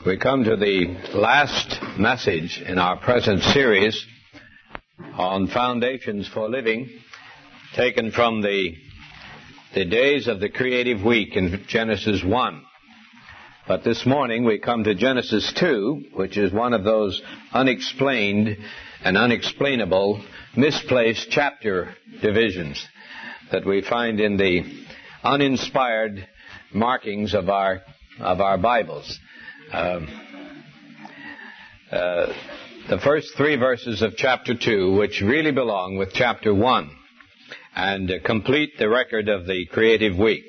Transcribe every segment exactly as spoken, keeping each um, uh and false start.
We come to the last message in our present series on Foundations for Living, taken from the, the days of the creative week in Genesis one. But this morning we come to Genesis two, which is one of those unexplained and unexplainable, misplaced chapter divisions that we find in the uninspired markings of our of our Bibles. Um, uh, the first three verses of chapter two, which really belong with chapter one, and uh, complete the record of the creative week.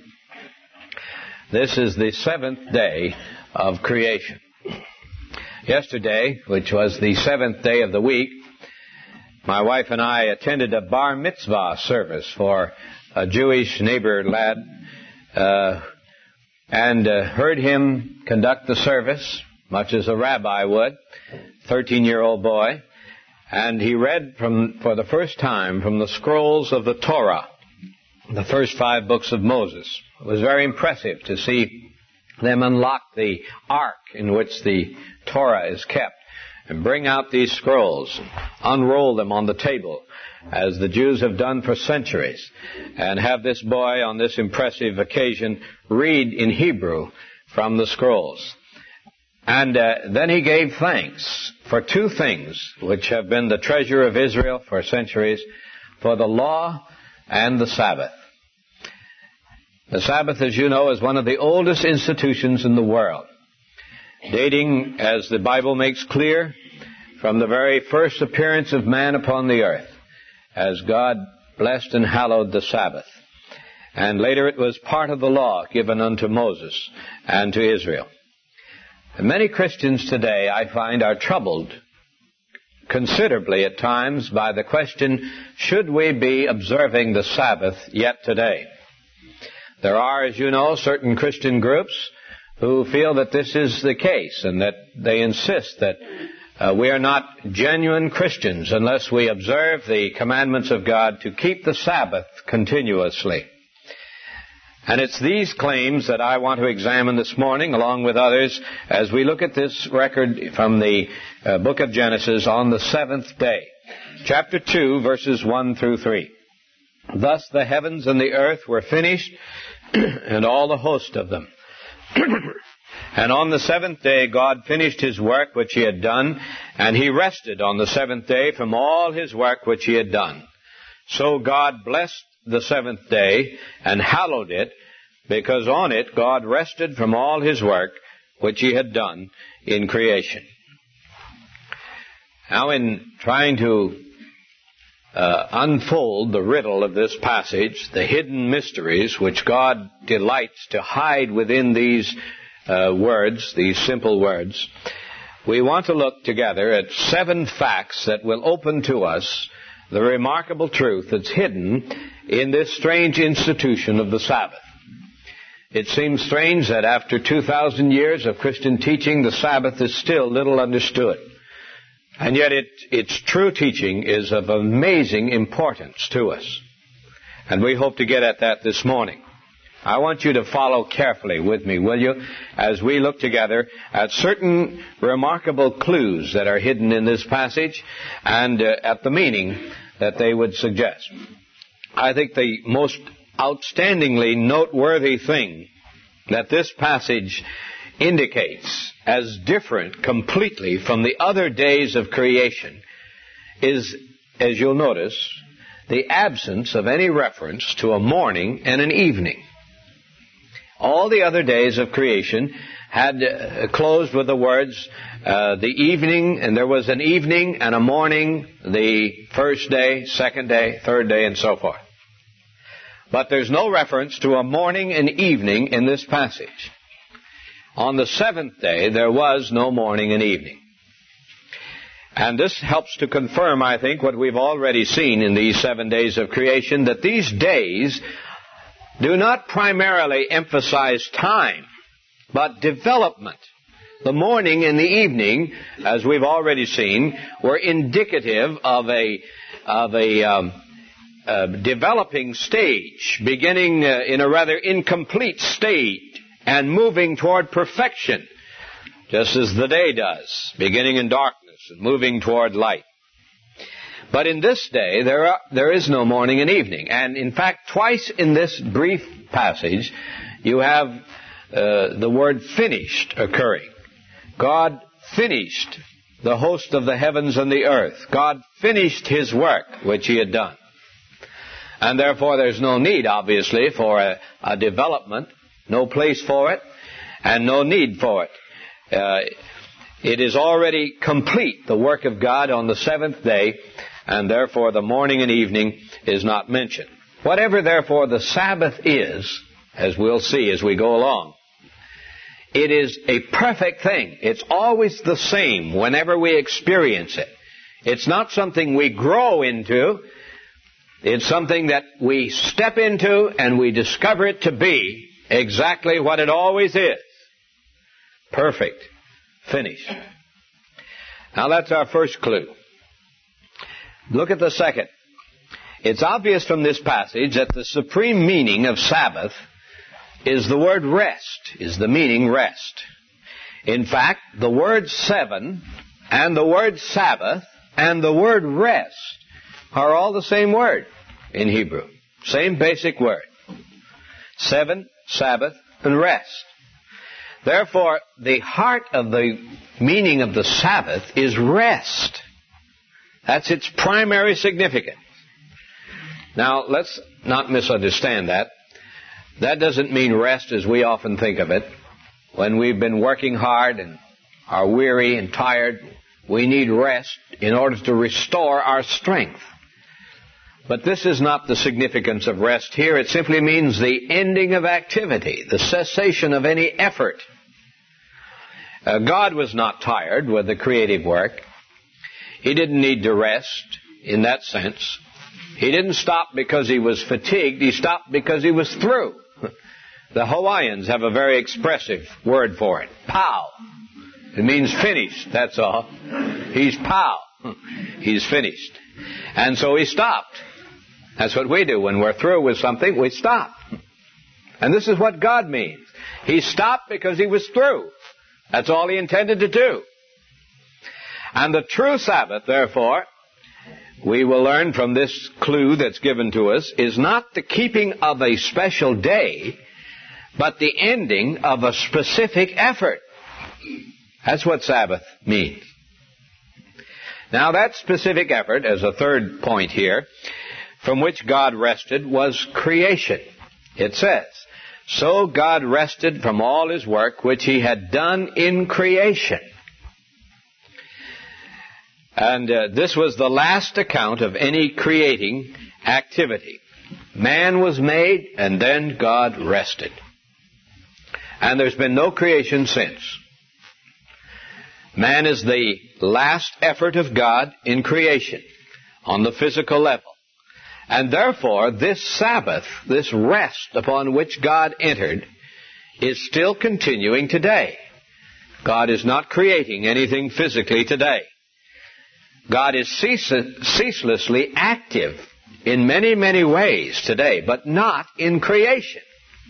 This is the seventh day of creation. Yesterday, which was the seventh day of the week, my wife and I attended a bar mitzvah service for a Jewish neighbor lad, uh, and uh, heard him conduct the service, much as a rabbi would, thirteen-year-old boy, and he read from, for the first time from the scrolls of the Torah, the first five books of Moses. It was very impressive to see them unlock the ark in which the Torah is kept and bring out these scrolls, unroll them on the table, as the Jews have done for centuries, and have this boy on this impressive occasion read in Hebrew from the scrolls. And uh, then he gave thanks for two things which have been the treasure of Israel for centuries, for the law and the Sabbath. The Sabbath, as you know, is one of the oldest institutions in the world, dating, as the Bible makes clear, from the very first appearance of man upon the earth, as God blessed and hallowed the Sabbath. And later it was part of the law given unto Moses and to Israel. And many Christians today, I find, are troubled considerably at times by the question, should we be observing the Sabbath yet today? There are, as you know, certain Christian groups who feel that this is the case, and that they insist that uh, we are not genuine Christians unless we observe the commandments of God to keep the Sabbath continuously. And it's these claims that I want to examine this morning, along with others, as we look at this record from the uh, book of Genesis on the seventh day. Chapter two, verses one through three. Thus the heavens and the earth were finished, and all the host of them. And on the seventh day God finished his work which he had done, and he rested on the seventh day from all his work which he had done. So God blessed the seventh day and hallowed it, because on it God rested from all his work which he had done in creation. Now, in trying to uh, unfold the riddle of this passage, the hidden mysteries which God delights to hide within these uh, words, these simple words, we want to look together at seven facts that will open to us the remarkable truth that's hidden in this strange institution of the Sabbath. It seems strange that after two thousand years of Christian teaching, the Sabbath is still little understood. And yet it, its true teaching is of amazing importance to us. And we hope to get at that this morning. I want you to follow carefully with me, will you, as we look together at certain remarkable clues that are hidden in this passage, and uh, at the meaning that they would suggest. I think the most outstandingly noteworthy thing that this passage indicates as different completely from the other days of creation is, as you'll notice, the absence of any reference to a morning and an evening. All the other days of creation had uh, closed with the words, uh, the evening, and there was an evening and a morning, the first day, second day, third day, and so forth. But there's no reference to a morning and evening in this passage. On the seventh day, there was no morning and evening. And this helps to confirm, I think, what we've already seen in these seven days of creation, that these days do not primarily emphasize time, but development. The morning and the evening, as we've already seen, were indicative of a of a um, uh, developing stage, beginning uh, in a rather incomplete state and moving toward perfection. just as the day does, beginning in darkness and moving toward light. But in this day, there are, there is no morning and evening. And in fact, twice in this brief passage, you have uh, the word finished occurring. God finished the host of the heavens and the earth. God finished His work, which He had done. And therefore, there's no need, obviously, for a, a development, no place for it, and no need for it. Uh, it is already complete, the work of God on the seventh day, and therefore the morning and evening is not mentioned. Whatever, therefore, the Sabbath is, as we'll see as we go along, it is a perfect thing. It's always the same whenever we experience it. It's not something we grow into. It's something that we step into and we discover it to be exactly what it always is. Perfect. Finished. Now that's our first clue. Look at the second. It's obvious from this passage that the supreme meaning of Sabbath is the word rest, is the meaning rest. In fact, the word seven and the word Sabbath and the word rest are all the same word in Hebrew. Same basic word. Seven, Sabbath, and rest. Therefore, the heart of the meaning of the Sabbath is rest. That's its primary significance. Now, let's not misunderstand that. That doesn't mean rest as we often think of it. When we've been working hard and are weary and tired, we need rest in order to restore our strength. But this is not the significance of rest here. It simply means the ending of activity, the cessation of any effort. Uh, God was not tired with the creative work. He didn't need to rest in that sense. He didn't stop because he was fatigued. He stopped because he was through. The Hawaiians have a very expressive word for it. Pow. It means finished, that's all. He's pow. He's finished. And so he stopped. That's what we do. When we're through with something, we stop. And this is what God means. He stopped because he was through. That's all he intended to do. And the true Sabbath, therefore, we will learn from this clue that's given to us, is not the keeping of a special day, but the ending of a specific effort. That's what Sabbath means. Now, that specific effort, as a third point here, from which God rested, was creation. It says, so God rested from all His work which He had done in creation. And uh, this was the last account of any creating activity. Man was made, and then God rested. And there's been no creation since. Man is the last effort of God in creation on the physical level. And therefore, this Sabbath, this rest upon which God entered, is still continuing today. God is not creating anything physically today. God is ceaselessly active in many, many ways today, but not in creation.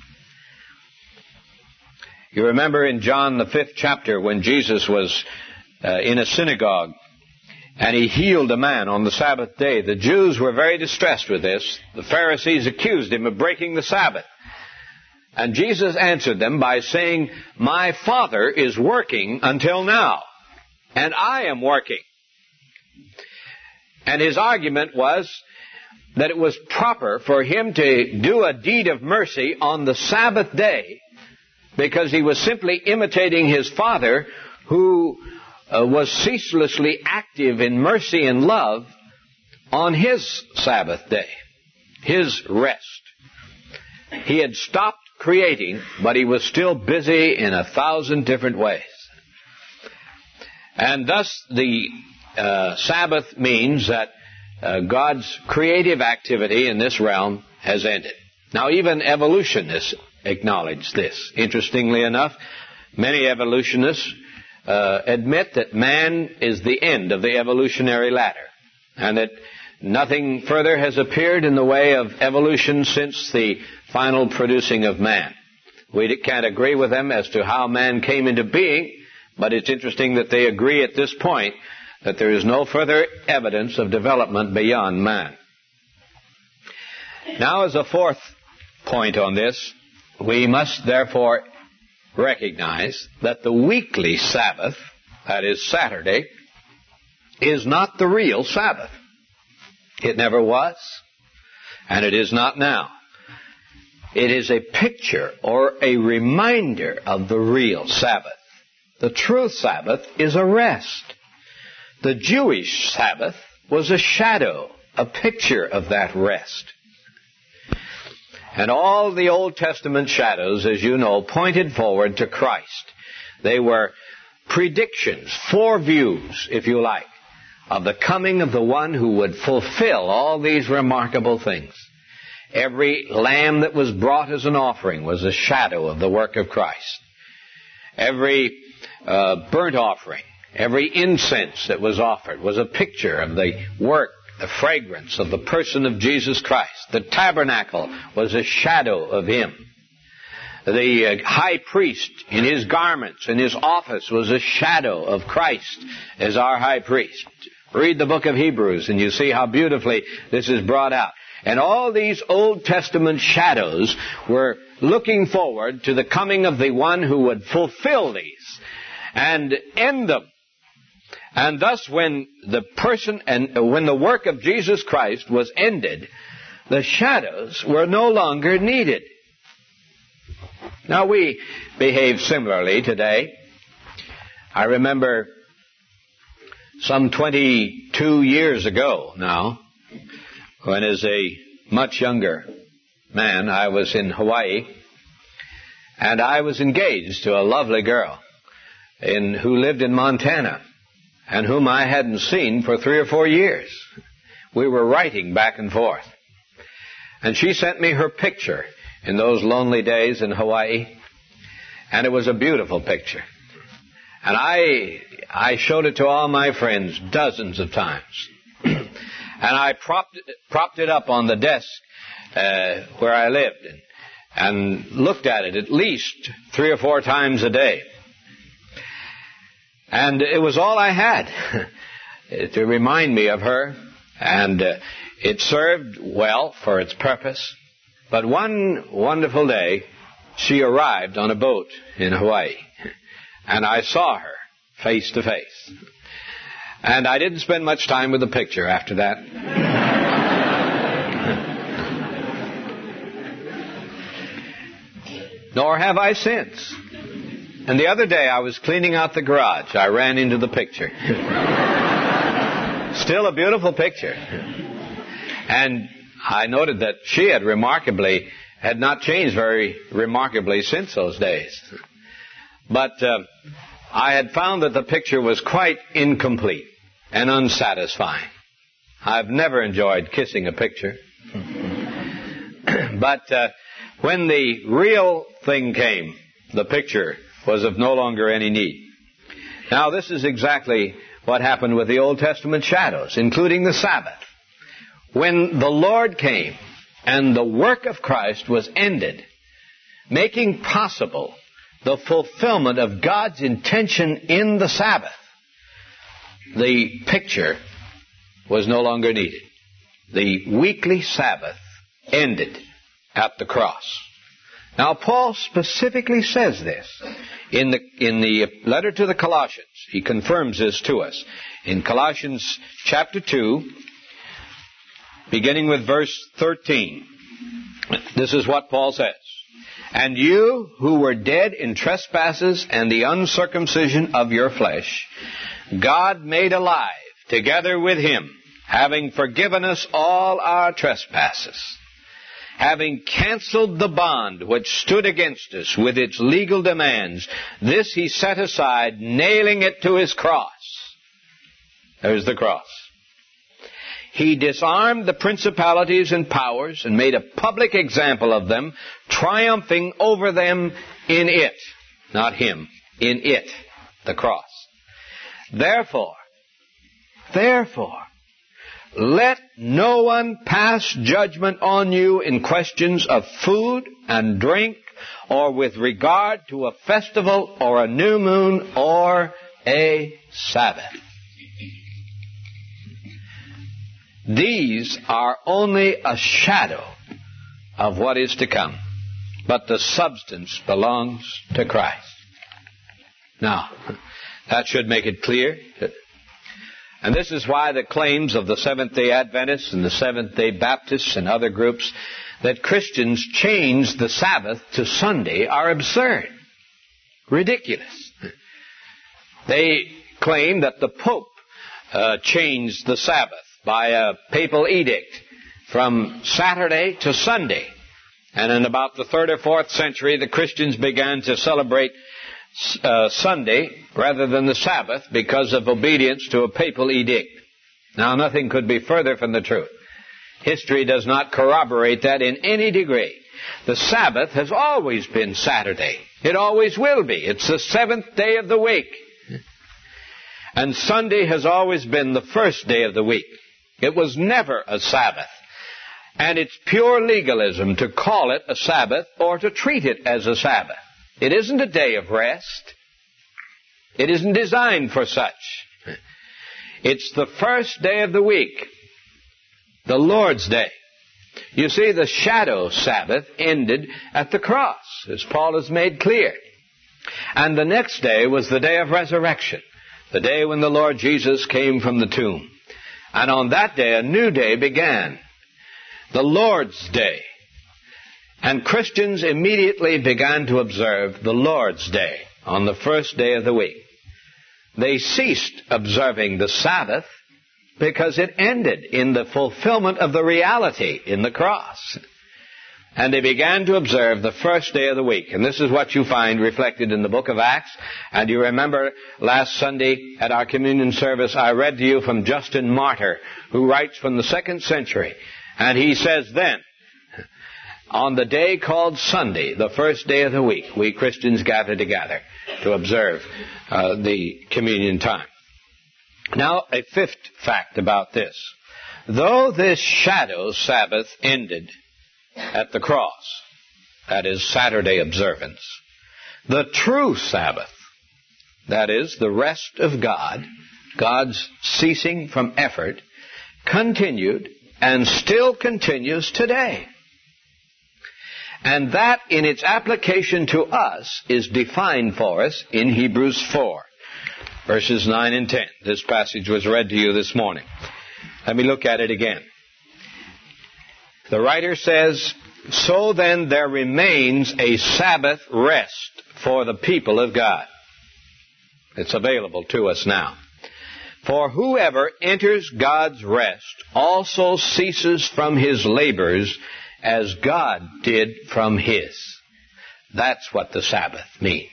You remember in John the fifth chapter when Jesus was uh, in a synagogue and he healed a man on the Sabbath day. The Jews were very distressed with this. The Pharisees accused him of breaking the Sabbath. And Jesus answered them by saying, my Father is working until now, and I am working. And his argument was that it was proper for him to do a deed of mercy on the Sabbath day because he was simply imitating his Father, who uh, was ceaselessly active in mercy and love on his Sabbath day, his rest. He had stopped creating, but he was still busy in a thousand different ways. And thus the uh, Sabbath means that uh, God's creative activity in this realm has ended. Now, even evolutionists acknowledge this. Interestingly enough, many evolutionists uh, admit that man is the end of the evolutionary ladder, and that nothing further has appeared in the way of evolution since the final producing of man. We can't agree with them as to how man came into being, But it's interesting that they agree at this point that there is no further evidence of development beyond man. Now, as a fourth point on this, we must therefore recognize that the weekly Sabbath, that is Saturday, is not the real Sabbath. It never was, and it is not now. It is a picture or a reminder of the real Sabbath. The true Sabbath is a rest. The Jewish Sabbath was a shadow, a picture of that rest. And all the Old Testament shadows, as you know, pointed forward to Christ. They were predictions, foreviews, if you like, of the coming of the one who would fulfill all these remarkable things. Every lamb that was brought as an offering was a shadow of the work of Christ. Every uh, burnt offering, every incense that was offered was a picture of the work, the fragrance of the person of Jesus Christ. The tabernacle was a shadow of Him. The uh, high priest in his garments, in his office, was a shadow of Christ as our high priest. Read the book of Hebrews and you see how beautifully this is brought out. And all these Old Testament shadows were looking forward to the coming of the one who would fulfill these and end them. And thus when the person and when the work of Jesus Christ was ended, the shadows were no longer needed. Now we behave similarly today. I remember some twenty-two years ago now, when as a much younger man, I was in Hawaii, and I was engaged to a lovely girl in, who lived in Montana, and whom I hadn't seen for three or four years. We were writing back and forth. And she sent me her picture in those lonely days in Hawaii, and it was a beautiful picture. And I I showed it to all my friends dozens of times. And I propped it, propped it up on the desk uh, where I lived and, and looked at it at least three or four times a day. And it was all I had to remind me of her. And uh, it served well for its purpose. But one wonderful day, she arrived on a boat in Hawaii. And I saw her face to face. And I didn't spend much time with the picture after that. Nor have I since. And the other day I was cleaning out the garage. I ran into the picture. Still a beautiful picture. And I noted that she had remarkably, had not changed very remarkably since those days. But uh, I had found that the picture was quite incomplete and unsatisfying. I've never enjoyed kissing a picture. But uh, when the real thing came, the picture was of no longer any need. Now, this is exactly what happened with the Old Testament shadows, including the Sabbath. When the Lord came and the work of Christ was ended, making possible the fulfillment of God's intention in the Sabbath, the picture was no longer needed. The weekly Sabbath ended at the cross. Now, Paul specifically says this in the in the letter to the Colossians. He confirms this to us in Colossians chapter two, beginning with verse thirteen. This is what Paul says. And you who were dead in trespasses and the uncircumcision of your flesh, God made alive together with Him, having forgiven us all our trespasses, having canceled the bond which stood against us with its legal demands. This He set aside, nailing it to His cross. There's the cross. He disarmed the principalities and powers and made a public example of them, triumphing over them in it. Not Him. In it. The cross. Therefore, therefore, let no one pass judgment on you in questions of food and drink or with regard to a festival or a new moon or a Sabbath. These are only a shadow of what is to come, but the substance belongs to Christ. Now, that should make it clear. And this is why the claims of the Seventh-day Adventists and the Seventh-day Baptists and other groups that Christians change the Sabbath to Sunday are absurd, ridiculous. They claim that the Pope uh, changed the Sabbath by a papal edict from Saturday to Sunday. And in about the third or fourth century, the Christians began to celebrate uh, Sunday rather than the Sabbath because of obedience to a papal edict. Now, nothing could be further from the truth. History does not corroborate that in any degree. The Sabbath has always been Saturday. It always will be. It's the seventh day of the week. And Sunday has always been the first day of the week. It was never a Sabbath. And it's pure legalism to call it a Sabbath or to treat it as a Sabbath. It isn't a day of rest. It isn't designed for such. It's the first day of the week, the Lord's Day. You see, the shadow Sabbath ended at the cross, as Paul has made clear. And the next day was the day of resurrection, the day when the Lord Jesus came from the tomb. And on that day, a new day began, the Lord's Day. And Christians immediately began to observe the Lord's Day on the first day of the week. They ceased observing the Sabbath because it ended in the fulfillment of the reality in the cross. And they began to observe the first day of the week. And this is what you find reflected in the book of Acts. And you remember last Sunday at our communion service, I read to you from Justin Martyr, who writes from the second century. And he says then, on the day called Sunday, the first day of the week, we Christians gather together to observe uh, the communion time. Now, a fifth fact about this. Though this shadow Sabbath ended at the cross, that is Saturday observance, the true Sabbath, that is the rest of God, God's ceasing from effort, continued and still continues today. And that in its application to us is defined for us in Hebrews four, verses nine and ten. This passage was read to you this morning. Let me look at it again. The writer says, so then there remains a Sabbath rest for the people of God. It's available to us now. For whoever enters God's rest also ceases from his labors as God did from his. That's what the Sabbath means.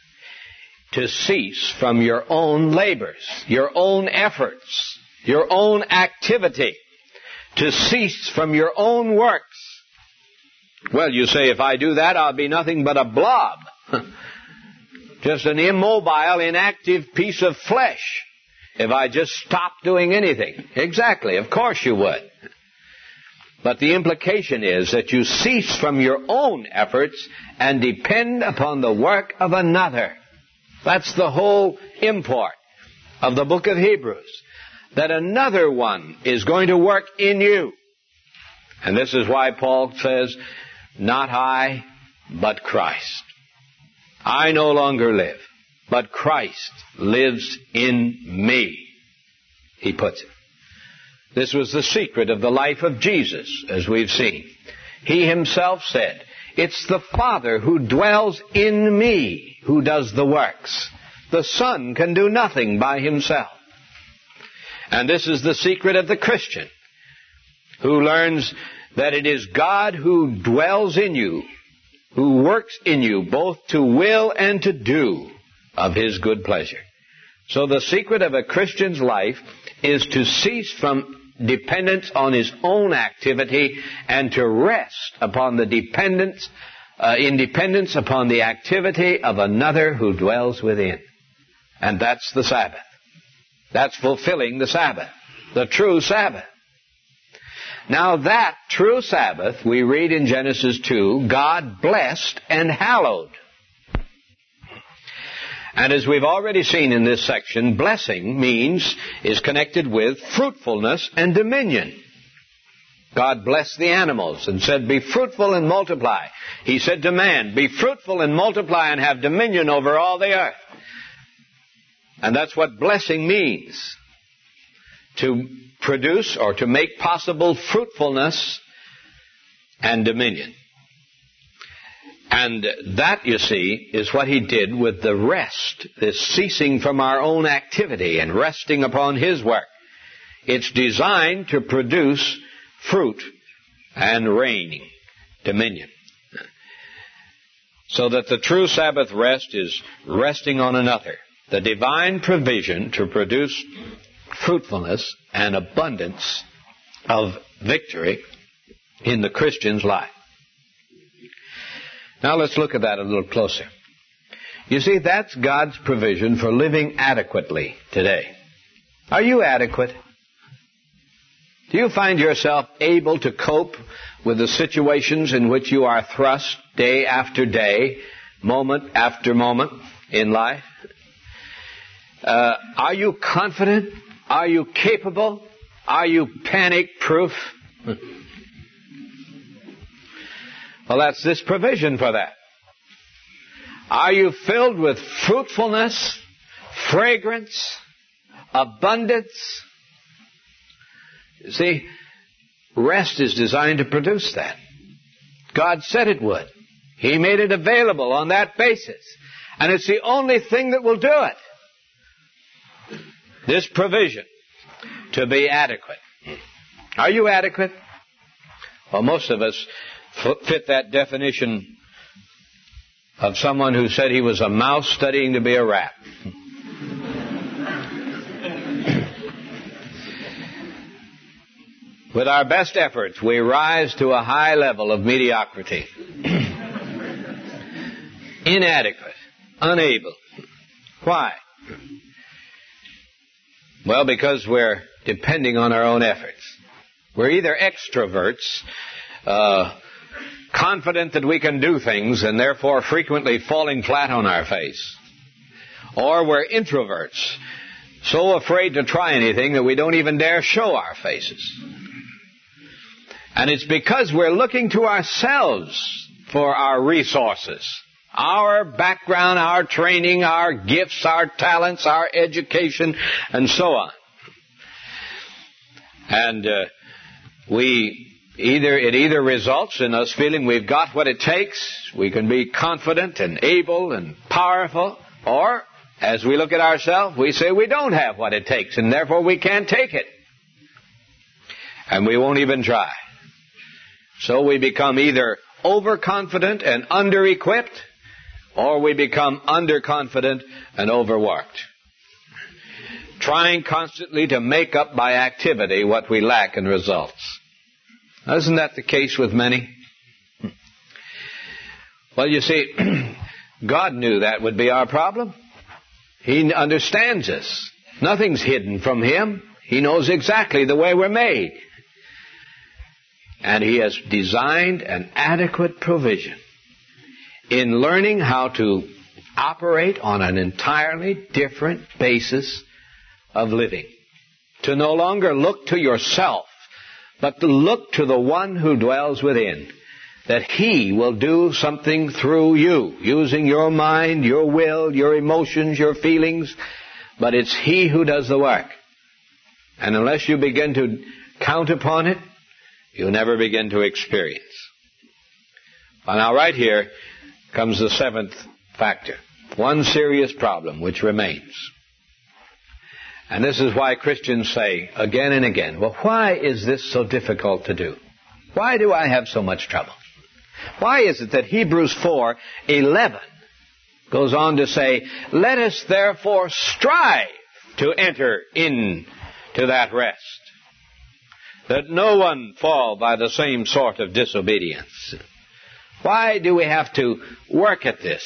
To cease from your own labors, your own efforts, your own activity. To cease from your own works. Well, you say, if I do that, I'll be nothing but a blob. Just an immobile, inactive piece of flesh. If I just stop doing anything. Exactly, of course you would. But the implication is that you cease from your own efforts and depend upon the work of another. That's the whole import of the book of Hebrews. That another one is going to work in you. And this is why Paul says, not I, but Christ. I no longer live, but Christ lives in me, he puts it. This was the secret of the life of Jesus, as we've seen. He himself said, it's the Father who dwells in me who does the works. The Son can do nothing by himself. And this is the secret of the Christian, who learns that it is God who dwells in you, who works in you both to will and to do of his good pleasure. So the secret of a Christian's life is to cease from dependence on his own activity and to rest upon the dependence, uh, independence upon the activity of another who dwells within. And that's the Sabbath. That's fulfilling the Sabbath, the true Sabbath. Now that true Sabbath, we read in Genesis two, God blessed and hallowed. And as we've already seen in this section, blessing means, is connected with fruitfulness and dominion. God blessed the animals and said, be fruitful and multiply. He said to man, be fruitful and multiply and have dominion over all the earth. And that's what blessing means. To produce or to make possible fruitfulness and dominion. And that, you see, is what he did with the rest, this ceasing from our own activity and resting upon his work. It's designed to produce fruit and reigning, dominion. So that the true Sabbath rest is resting on another. The divine provision to produce fruitfulness and abundance of victory in the Christian's life. Now let's look at that a little closer. You see, that's God's provision for living adequately today. Are you adequate? Do you find yourself able to cope with the situations in which you are thrust day after day, moment after moment in life? Uh, are you confident? Are you capable? Are you panic-proof? Well, that's this provision for that. Are you filled with fruitfulness, fragrance, abundance? You see, rest is designed to produce that. God said it would. He made it available on that basis. And it's the only thing that will do it. This provision to be adequate. Are you adequate? Well, most of us fit that definition of someone who said he was a mouse studying to be a rat. With our best efforts, we rise to a high level of mediocrity. Inadequate. Unable. Why? Well, because we're depending on our own efforts. We're either extroverts, uh, confident that we can do things and therefore frequently falling flat on our face. Or we're introverts, so afraid to try anything that we don't even dare show our faces. And it's because we're looking to ourselves for our resources. Our background, our training, our gifts, our talents, our education, and so on. And uh, we either it either results in us feeling we've got what it takes, we can be confident and able and powerful, or as we look at ourselves, we say we don't have what it takes, and therefore we can't take it. And we won't even try. So we become either overconfident and under-equipped, or we become underconfident and overworked, trying constantly to make up by activity what we lack in results. Isn't that the case with many? Well, you see, God knew that would be our problem. He understands us. Nothing's hidden from Him. He knows exactly the way we're made. And He has designed an adequate provision in learning how to operate on an entirely different basis of living. To no longer look to yourself, but to look to the one who dwells within. That He will do something through you, using your mind, your will, your emotions, your feelings. But it's He who does the work. And unless you begin to count upon it, you'll never begin to experience. Well, now right here comes the seventh factor. One serious problem which remains. And this is why Christians say again and again, well, why is this so difficult to do? Why do I have so much trouble? Why is it that Hebrews four eleven goes on to say, let us therefore strive to enter into that rest, that no one fall by the same sort of disobedience. Why do we have to work at this?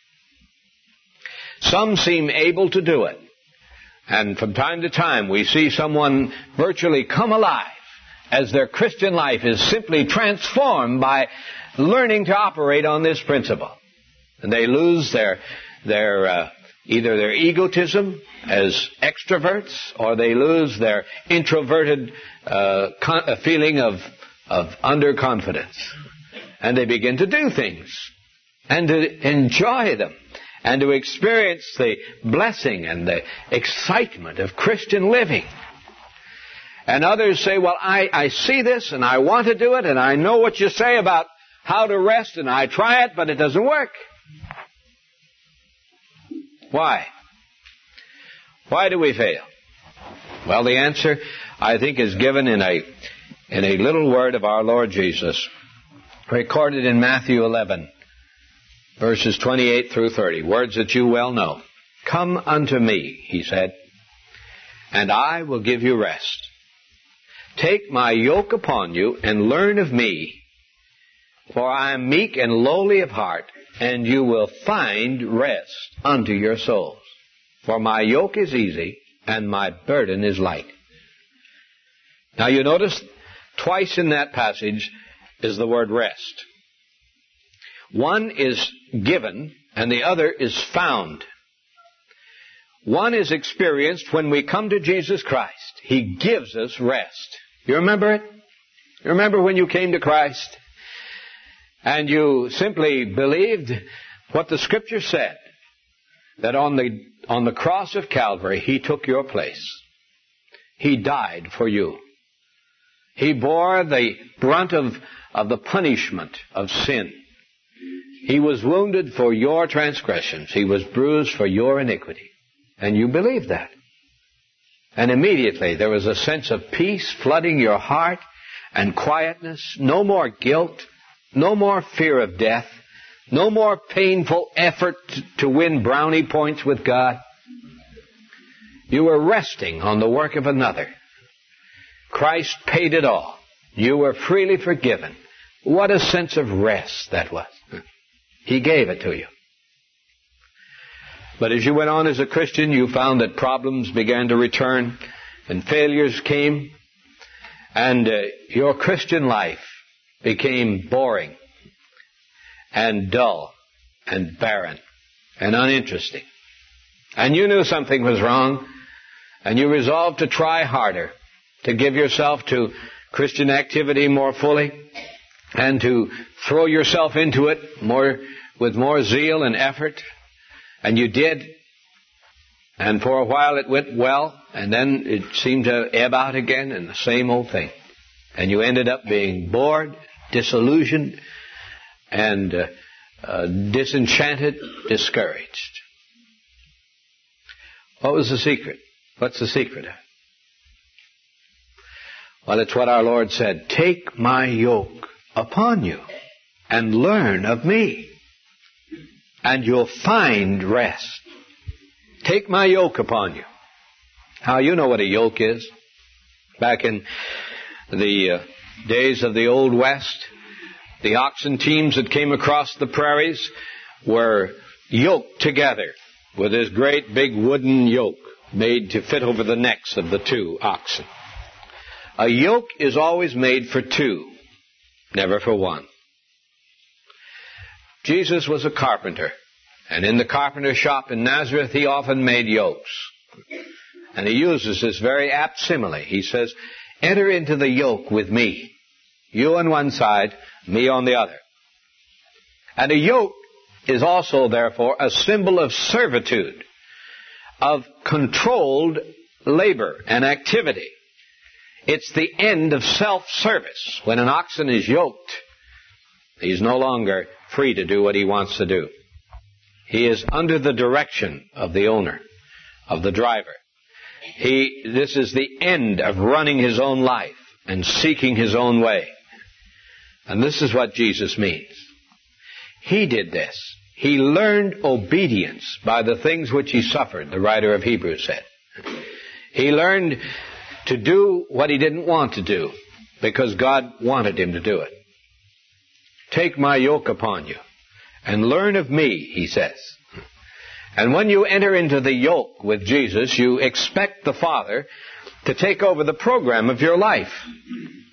Some seem able to do it. And from time to time we see someone virtually come alive as their Christian life is simply transformed by learning to operate on this principle. And they lose their, their, uh, either their egotism as extroverts, or they lose their introverted uh, con- feeling of, of underconfidence. And they begin to do things, and to enjoy them, and to experience the blessing and the excitement of Christian living. And others say, well, I, I see this, and I want to do it, and I know what you say about how to rest, and I try it, but it doesn't work. Why? Why do we fail? Well, the answer, I think, is given in a in a little word of our Lord Jesus, recorded in Matthew eleven, verses twenty-eight through thirty, words that you well know. Come unto me, he said, and I will give you rest. Take my yoke upon you and learn of me, for I am meek and lowly of heart, and you will find rest unto your souls. For my yoke is easy, and my burden is light. Now you notice, twice in that passage is the word rest. One is given, and the other is found. One is experienced when we come to Jesus Christ. He gives us rest. You remember it? You remember when you came to Christ? And you simply believed what the Scripture said, that on the on the cross of Calvary, He took your place. He died for you. He bore the brunt of, of the punishment of sin. He was wounded for your transgressions. He was bruised for your iniquity. And you believed that. And immediately there was a sense of peace flooding your heart and quietness. No more guilt. No more fear of death. No more painful effort to win brownie points with God. You were resting on the work of another. Christ paid it all. You were freely forgiven. What a sense of rest that was. He gave it to you. But as you went on as a Christian, you found that problems began to return and failures came, and uh, your Christian life became boring and dull and barren and uninteresting. And you knew something was wrong, and you resolved to try harder, to give yourself to Christian activity more fully, and to throw yourself into it more with more zeal and effort. And you did. And for a while it went well, and then it seemed to ebb out again, and the same old thing. And you ended up being bored, disillusioned, and uh, uh, disenchanted, discouraged. What was the secret? What's the secret? Well, it's what our Lord said. Take my yoke upon you and learn of me, and you'll find rest. Take my yoke upon you. How you know what a yoke is? Back in the uh, days of the Old West, the oxen teams that came across the prairies were yoked together with this great big wooden yoke made to fit over the necks of the two oxen. A yoke is always made for two, never for one. Jesus was a carpenter, and in the carpenter shop in Nazareth, he often made yokes. And he uses this very apt simile. He says, enter into the yoke with me. You on one side, me on the other. And a yoke is also, therefore, a symbol of servitude, of controlled labor and activity. It's the end of self-service. When an oxen is yoked, he's no longer free to do what he wants to do. He is under the direction of the owner, of the driver. He, this is the end of running his own life and seeking his own way. And this is what Jesus means. He did this. He learned obedience by the things which he suffered, the writer of Hebrews said. He learned to do what he didn't want to do because God wanted him to do it. Take my yoke upon you and learn of me, he says. And when you enter into the yoke with Jesus, you expect the Father to take over the program of your life.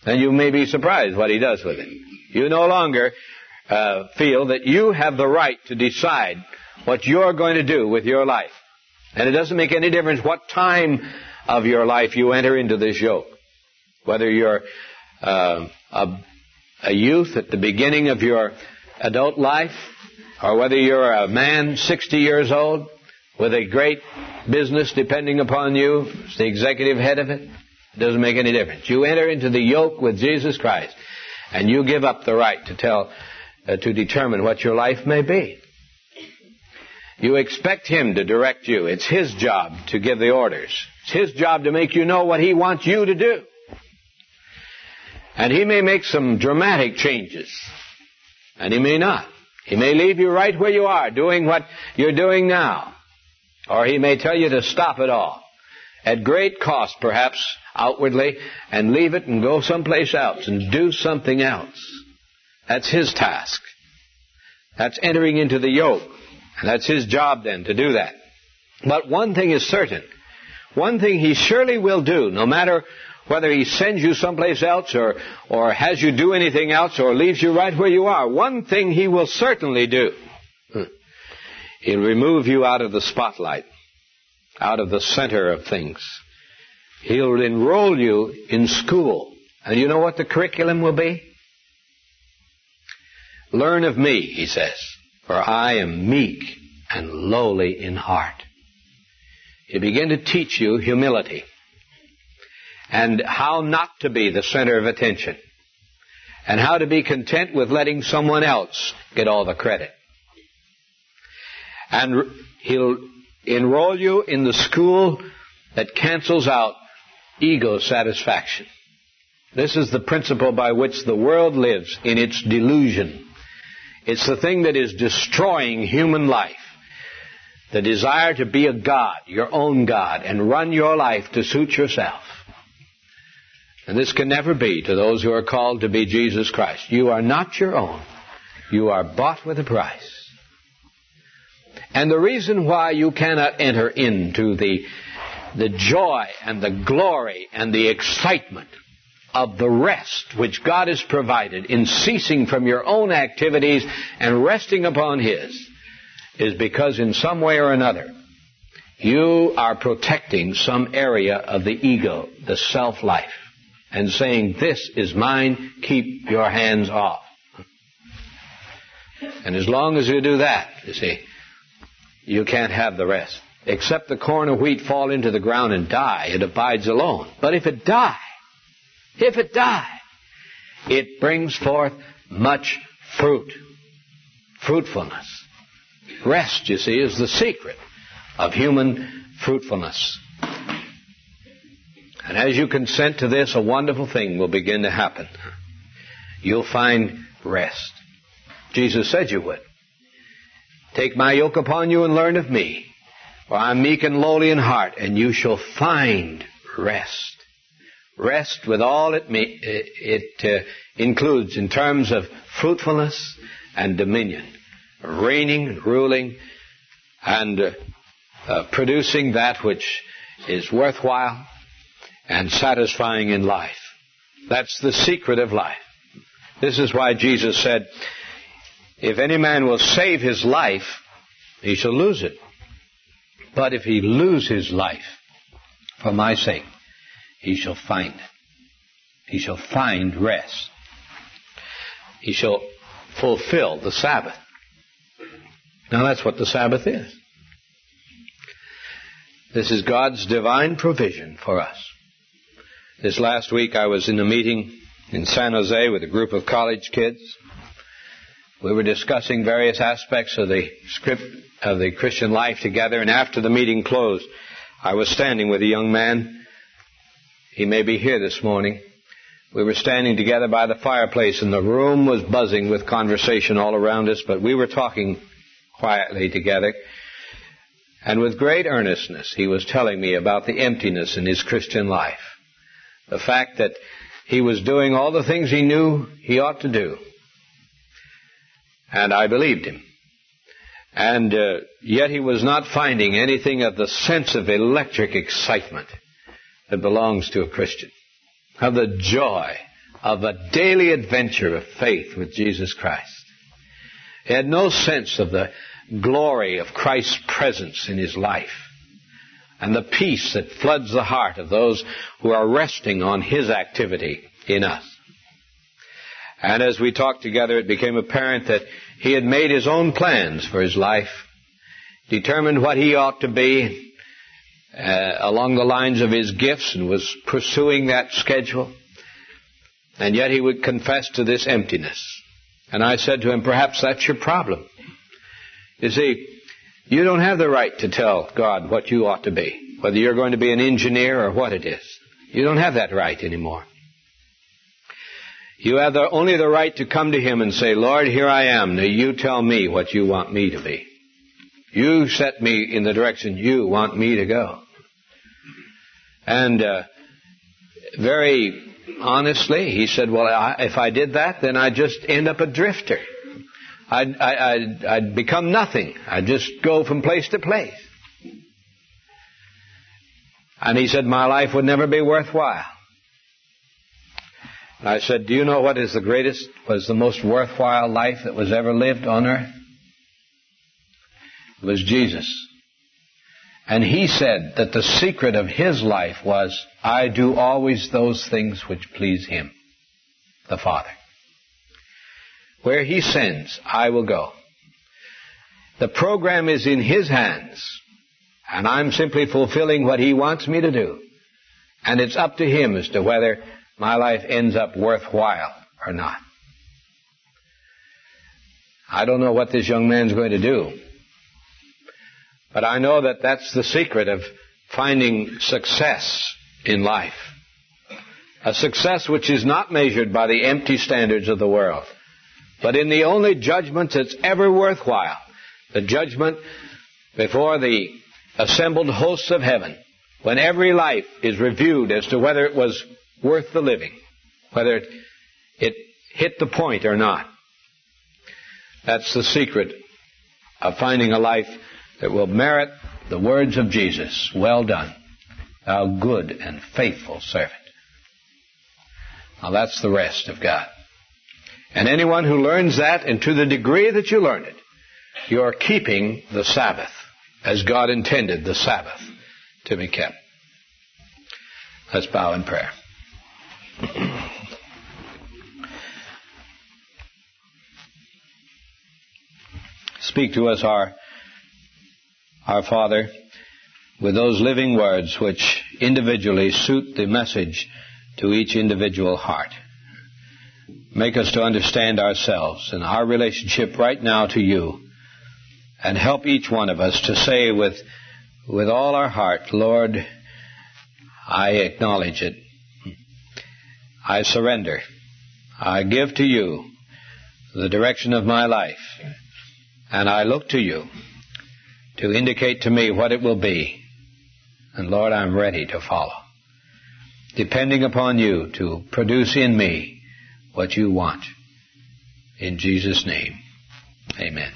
And you may be surprised what he does with it. You no longer uh, feel that you have the right to decide what you're going to do with your life. And it doesn't make any difference what time of your life you enter into this yoke. Whether you're uh, a, a youth at the beginning of your adult life, or whether you're a man sixty years old with a great business depending upon you, as the executive head of it, it doesn't make any difference. You enter into the yoke with Jesus Christ, and you give up the right to tell, uh, to determine what your life may be. You expect Him to direct you. It's His job to give the orders. It's His job to make you know what He wants you to do. And He may make some dramatic changes, and He may not. He may leave you right where you are, doing what you're doing now. Or He may tell you to stop it all, at great cost perhaps outwardly, and leave it and go someplace else and do something else. That's His task. That's entering into the yoke. And that's His job then to do that. But one thing is certain. One thing He surely will do, no matter whether He sends you someplace else or, or has you do anything else or leaves you right where you are. One thing He will certainly do. He'll remove you out of the spotlight, out of the center of things. He'll enroll you in school. And you know what the curriculum will be? Learn of me, He says, for I am meek and lowly in heart. He'll begin to teach you humility and how not to be the center of attention and how to be content with letting someone else get all the credit. And He'll enroll you in the school that cancels out ego satisfaction. This is the principle by which the world lives in its delusion. It's the thing that is destroying human life. The desire to be a God, your own God, and run your life to suit yourself. And this can never be to those who are called to be Jesus Christ. You are not your own. You are bought with a price. And the reason why you cannot enter into the, the joy and the glory and the excitement of the rest which God has provided in ceasing from your own activities and resting upon His is because in some way or another you are protecting some area of the ego, the self-life, and saying, this is mine, keep your hands off. And as long as you do that, you see, you can't have the rest. Except the corn of wheat fall into the ground and die, it abides alone. But if it die, if it die, it brings forth much fruit. Fruitfulness. Rest, you see, is the secret of human fruitfulness. And as you consent to this, a wonderful thing will begin to happen. You'll find rest. Jesus said you would. Take my yoke upon you and learn of me, for I am meek and lowly in heart, and you shall find rest. Rest with all it, me, it uh, includes in terms of fruitfulness and dominion. Reigning, ruling, and uh, uh, producing that which is worthwhile and satisfying in life. That's the secret of life. This is why Jesus said, if any man will save his life, he shall lose it. But if he lose his life for my sake, he shall find it. He shall find rest. He shall fulfill the Sabbath. Now that's what the Sabbath is. This is God's divine provision for us. This last week I was in a meeting in San Jose with a group of college kids. We were discussing various aspects of the script of the Christian life together, and after the meeting closed, I was standing with a young man. He may be here this morning. We were standing together by the fireplace, and the room was buzzing with conversation all around us, but we were talking quietly together. And with great earnestness, he was telling me about the emptiness in his Christian life. The fact that he was doing all the things he knew he ought to do. And I believed him. And uh, yet he was not finding anything of the sense of electric excitement that belongs to a Christian. Of the joy of a daily adventure of faith with Jesus Christ. He had no sense of the glory of Christ's presence in his life and the peace that floods the heart of those who are resting on his activity in us. And as we talked together, it became apparent that he had made his own plans for his life, determined what he ought to be uh, along the lines of his gifts, and was pursuing that schedule. And yet he would confess to this emptiness. And I said to him, perhaps that's your problem. You see, you don't have the right to tell God what you ought to be, whether you're going to be an engineer or what it is. You don't have that right anymore. You have the, only the right to come to him and say, Lord, here I am. Now you tell me what you want me to be. You set me in the direction you want me to go. And uh, very honestly, he said, well, I, if I did that, then I'd just end up a drifter. I'd, I, I'd, I'd become nothing. I'd just go from place to place. And he said, my life would never be worthwhile. And I said, do you know what is the greatest, was the most worthwhile life that was ever lived on earth? It was Jesus. And he said that the secret of his life was, I do always those things which please him, the Father. Where he sends, I will go. The program is in his hands, and I'm simply fulfilling what he wants me to do. And it's up to him as to whether my life ends up worthwhile or not. I don't know what this young man's going to do, but I know that that's the secret of finding success in life. A success which is not measured by the empty standards of the world, but in the only judgment that's ever worthwhile, the judgment before the assembled hosts of heaven, when every life is reviewed as to whether it was worth the living, whether it, it hit the point or not. That's the secret of finding a life that will merit the words of Jesus, well done, thou good and faithful servant. Now that's the rest of God. And anyone who learns that, and to the degree that you learn it, you're keeping the Sabbath as God intended the Sabbath to be kept. Let's bow in prayer. Speak to us, our, our Father, with those living words which individually suit the message to each individual heart. Make us to understand ourselves and our relationship right now to you, and help each one of us to say with, with all our heart, Lord, I acknowledge it. I surrender. I give to you the direction of my life, and I look to you to indicate to me what it will be. And Lord, I'm ready to follow, depending upon you to produce in me what you want. In Jesus' name, amen.